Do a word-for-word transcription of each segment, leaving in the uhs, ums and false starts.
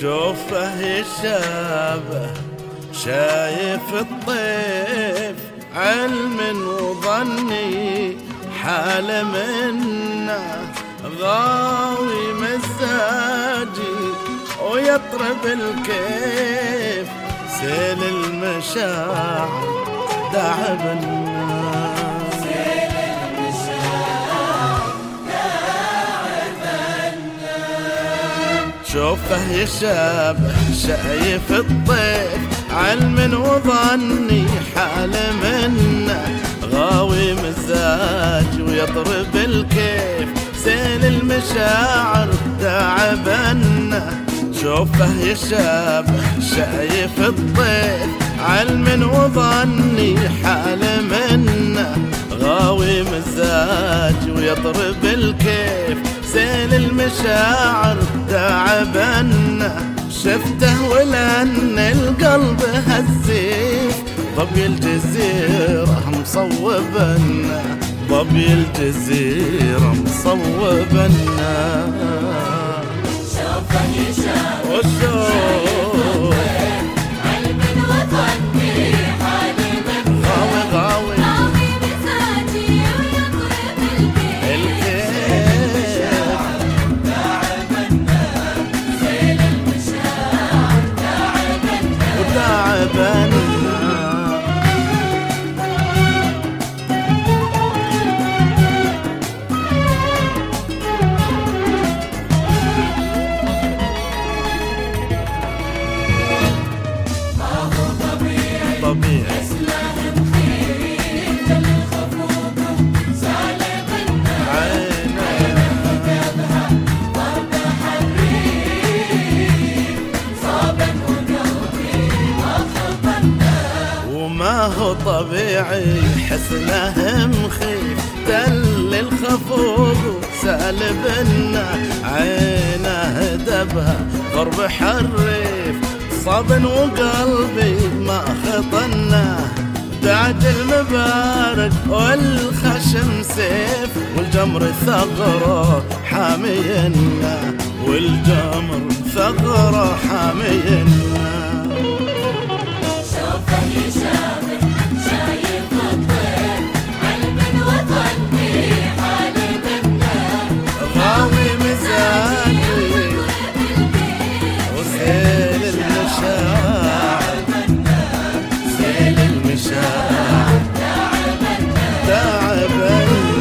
شوفه يشابه شايف الطيف علم وظني حال منه غاوي مزاجي ويطرب الكيف سيل المشاعر داعب الناس سيل المشاعر داعب الناس شوفه يشابه شايف الطيف علم وظني حال منه غاوي مزاج ويضرب الكيف سيل المشاعر داعبنا شوفه يشابه شايف الطيف علم وظني حال منه غاوي مزاج ويضرب الكيف سيل المشاعر داعبنا شفته ولأن القلب هزيف ضبي الجزيرة مصوبنا ضبي الجزيرة مصوبنا شوفه يشابه وشوف علم وظني حال منه غاوي غاوي غاوي مزاجي ويضرب الكيف سيل المشاعر داعبنا وداعبنا طبيعي يسلم خير الخفوق سالب عينه كذبها ضرب حرير صابا وقلبي وخطنا وما هو طبيعي حسنه مخيف دل الخفوق سالبنا عينه دبها ضرب حريف صاب وقلبي ما خطنا دعت المبارك والخشم سيف والجمر ثغره حامينا والجمر ثغره حامينا شوفه يشابه شايف الطير علم وظني حال منا غاوي مزاجي وسيل المشاعر سيل المشاعر داعبنا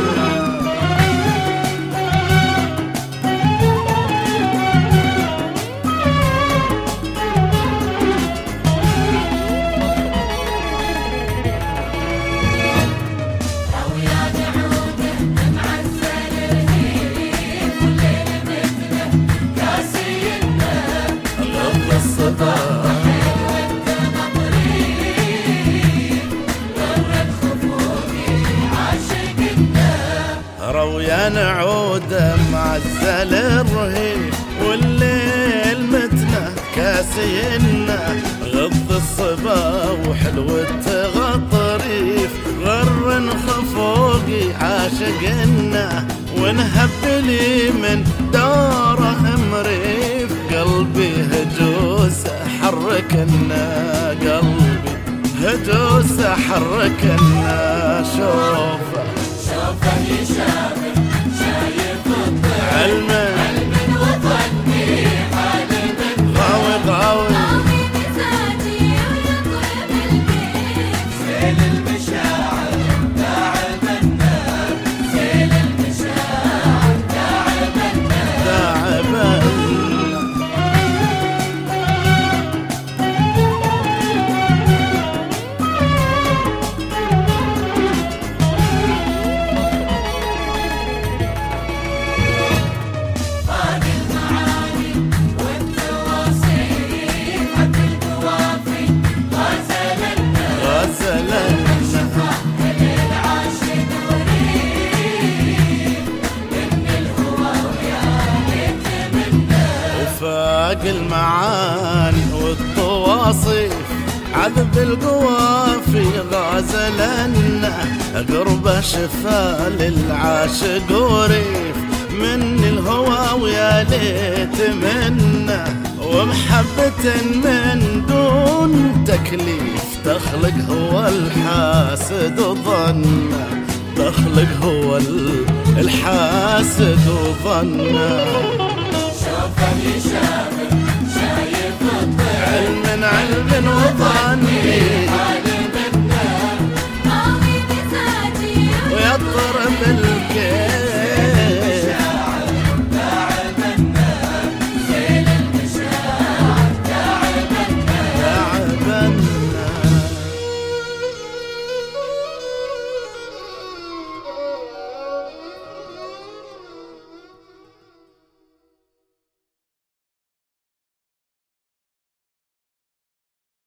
رويا نعود معزل الرهيب والليل متنا كاسينا غض الصبا وحلوة غطريف غر خفوقي عاشقنا ونهب لي من دوره مريف قلبي هجوس حركنا قلبي هجوس حركنا شوفه شوفه يشابه شايف الطير علم علم وظني حال منه غاوي غاوي غاوي مزاجي ويضرب الكيف سيل المشاعر داعبنا سيل المشاعر داعبنا داعبنا وفاق المعاني والطواصيف عذب القوافي غازلنا قربه شفا للعاشق وريف من الهوى ويا ليت منه ومحبة من دون تكليف تخلق هو الحاسد وظنه، تخلق هو الحاسد وظنه. شوف اللي شافك شايف الطير، علم علم وظن